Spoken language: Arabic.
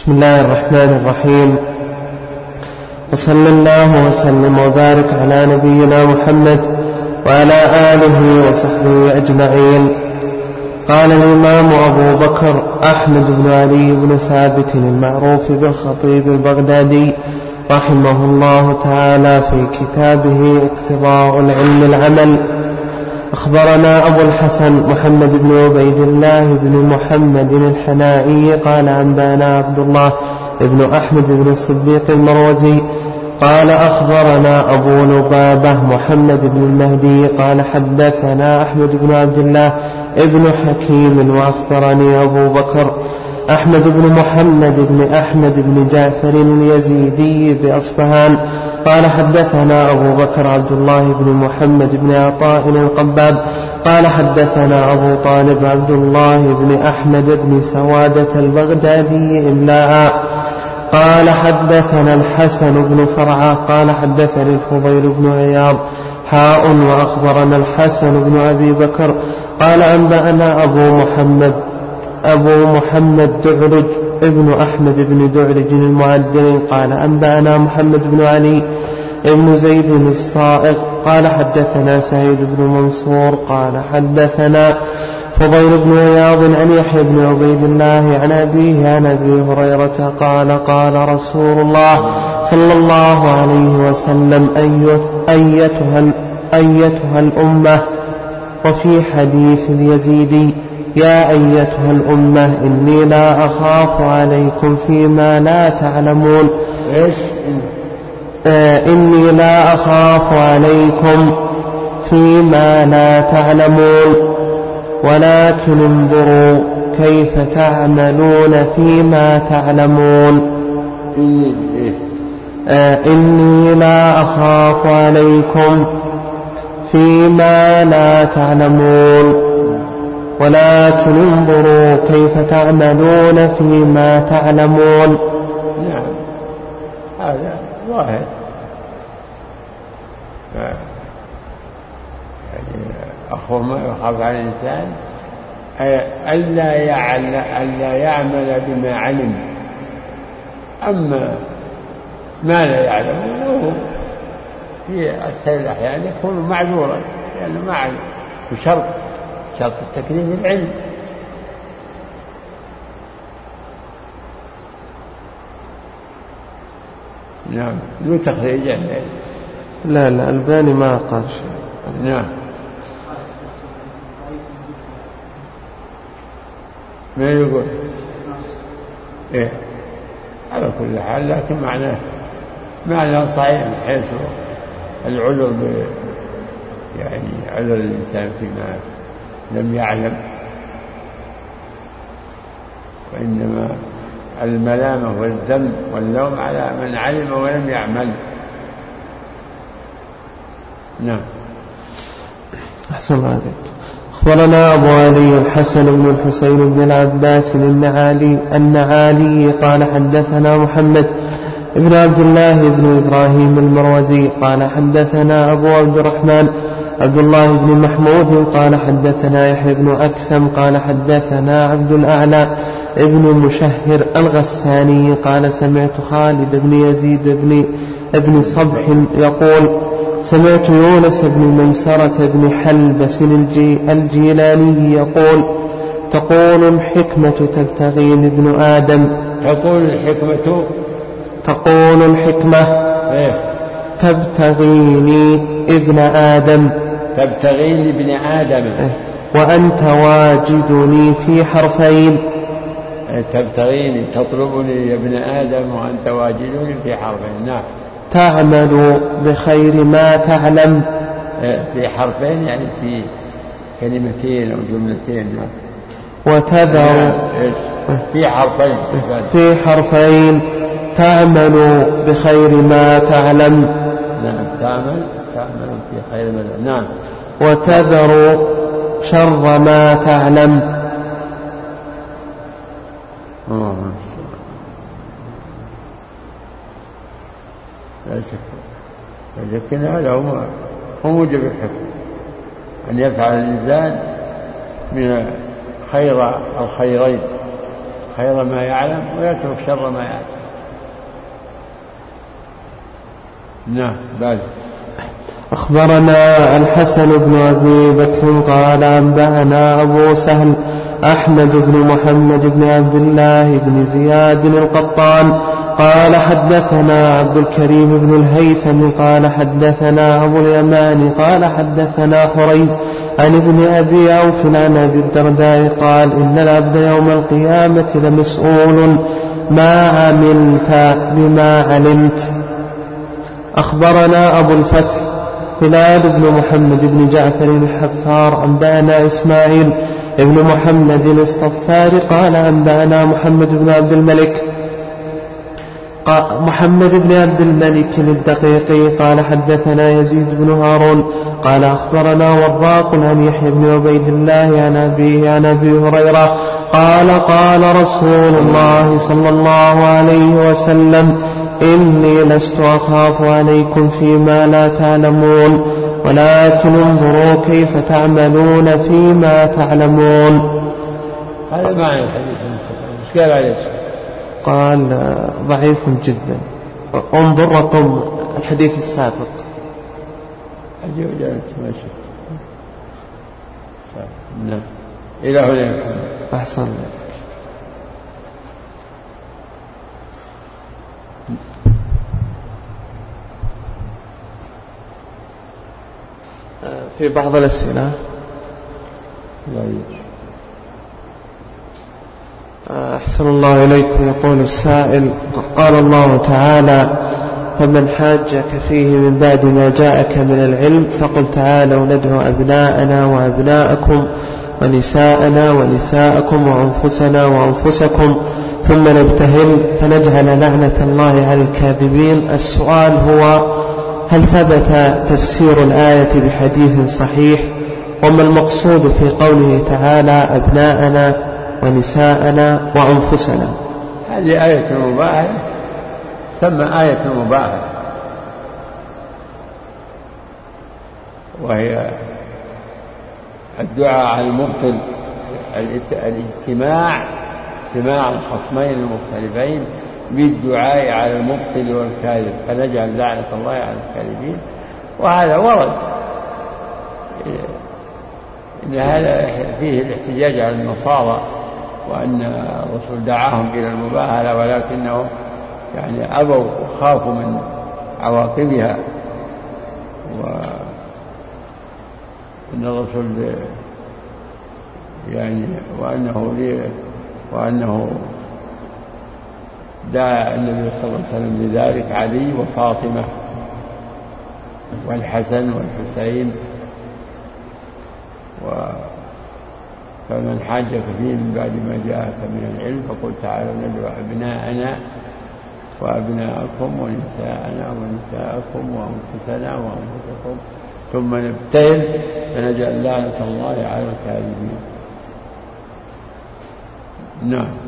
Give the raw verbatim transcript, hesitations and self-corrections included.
بسم الله الرحمن الرحيم، وصلى الله وسلم وبارك على نبينا محمد وعلى آله وصحبه أجمعين. قال الإمام أبو بكر أحمد بن علي بن ثابت المعروف بالخطيب البغدادي رحمه الله تعالى في كتابه اقتضاء العلم العمل: أخبرنا أبو الحسن محمد بن عبيد الله بن محمد الحنائي قال أنبانا عبد الله بن أحمد بن الصديق المروزي قال أخبرنا أبو لبابة محمد بن المهدي قال حدثنا أحمد بن عبد الله ابن حكيم وأخبرني أبو بكر أحمد بن محمد بن أحمد بن جعفر اليزيدي بأصفهان قال حدثنا أبو بكر عبد الله بن محمد بن عطاء القباب قال حدثنا أبو طالب عبد الله بن أحمد بن سوادة البغدادي إملاء قال حدثنا الحسن بن فرعة قال حدثني الفضيل بن عياض حاء وأخبرنا الحسن بن أبي بكر قال أنبأنا أبو محمد أبو محمد دعرج ابن أحمد بن دعرج المعدل قال أنبأنا محمد بن علي ابن زيد الصائغ قال حدثنا سعيد بن منصور قال حدثنا فضيل بن عياض عن يحيى بن عبيد الله عن أبيه عن أبي هريرة قال قال رسول الله صلى الله عليه وسلم: أيتها, أيتها الأمة. وفي حديث اليزيدي: يا أيتها الأمة إني لا أخاف عليكم فيما لا تعلمون. إيش؟ آه إني لا أخاف عليكم فيما لا تعلمون ولكن انظروا كيف تعملون فيما تعلمون. آه إني لا أخاف عليكم فيما لا تعلمون ولكن انظروا كيف تعملون فيما تعلمون. نعم، هذا ظاهر. يعني أخو ما يخاف على الإنسان ألا يعلم ألا يعمل بما علم، أما ما لا يعلم في أكثر الأحيان يكون معذورا لأنه ما علم، بشرط شرط التكليف العلم. نعم، له تخريج. لا لا الباني ما قال شيء. نعم، ما يقول إيه على كل حال، لكن معناه معناه صحيح من حيث العذر، يعني عذر الإنسان فيما لم يعلم، وإنما الملامة والذم واللوم على من علم ولم يعمل. نعم. أحسن عليك. أخبرنا أبو علي الحسن بن الحسين بن العباس النعالي النعالي قال حدثنا محمد ابن عبد الله بن إبراهيم المروزي قال حدثنا أبو عبد الرحمن عبد الله بن محمود قال حدثنا يحيى بن أكثم قال حدثنا عبد الأعلى ابن مشهر الغساني قال سمعت خالد بن يزيد بن ابن صبح يقول: سمعت يونس بن ميسرة بن حلبس الجيلاني يقول: تقول الحكمة تبتغيني ابن آدم. تقول الحكمة تقول الحكمة إيه؟ تبتغيني ابن آدم. تبتغيني ابن آدم إيه؟ وأنت واجدني في حرفين. تبتغيني تطلبني يا ابن آدم وأنت واجدني في حرفين. نعم. تعمل بخير ما تعلم. في حرفين يعني في كلمتين أو جملتين. نعم. وتذر في حرفين في حرفين تعمل بخير ما تعلم. نعم، تعمل تعمل في خير ما تعلم. نعم. وتذر شر ما تعلم. آه. لا شك، لكن هذا هو هو موجب الحكم، أن يفعل الإنسان من خير الخيرين، خير ما يعلم ويترك شر ما يعلم. نعم. بعد. أخبرنا الحسن بن أبي بكر قال أنبأنا أبو سهل أحمد بن محمد بن عبد الله بن زياد القطان قال حدثنا عبد الكريم بن الهيثم قال حدثنا أبو اليمان قال حدثنا حريز عن ابن أبي عوف عن أبي الدرداء قال إن العبد يوم القيامة لمسؤول ما عملت بما علمت. أخبرنا أبو الفتح هلال بن محمد بن جعفر الحفار أنبأنا إسماعيل ابن محمد الصفار قال أنبأنا محمد بن عبد الملك محمد بن عبد الملك الدقيقي قال حدثنا يزيد بن هارون قال أخبرنا وراق عن يحيى بن عبيد الله عن أبيه عن أبي هريرة قال قال رسول الله صلى الله عليه وسلم إني لست أخاف عليكم فيما لا تعلمون ولكن انظروا كيف تعملون فيما تعلمون. هذا معنى الحديث. ايش قال عليه؟ قال ضعيف جدا. انظر رقم الحديث السابق. أجي وجدت ما شفت. نعم. إلى هنا. أحسن لك. في بعض الأسئلة أحسن الله إليكم. يقول السائل قال الله تعالى فمن حاجك فيه من بعد ما جاءك من العلم فقل تعالوا ندعو أبناءنا وأبناءكم ونساءنا ونساءكم وأنفسنا وأنفسكم ثم نبتهل فنجعل لعنة الله على الكاذبين. السؤال هو هل ثبت تفسير الآية بحديث صحيح؟ وما المقصود في قوله تعالى أبناءنا ونساءنا وأنفسنا؟ هذه آية مباحة ثم آية مباحة وهي الدعاء على المبطل الاجتماع اجتماع الخصمين المختلفين بالدعاء على المبطل والكاذب فنجعل لعنة الله على الكاذبين. وهذا ورد إن هذا فيه الاحتجاج على النصارى وأن الرسول دعاهم إلى المباهلة ولكنهم يعني أبوا وخافوا من عواقبها وأن الرسول يعني وأنه وأنه دعا النبي صلى الله عليه وسلم لذلك علي وفاطمة والحسن والحسين. فمن حاجك فيه من بعد ما جاءك من العلم فقل تعالوا ندعو أبناءنا وأبناءكم ونساءنا ونساءكم وأنفسنا وأنفسكم ثم نبتهل فنجعل لعنة الله على الكاذبين. نعم.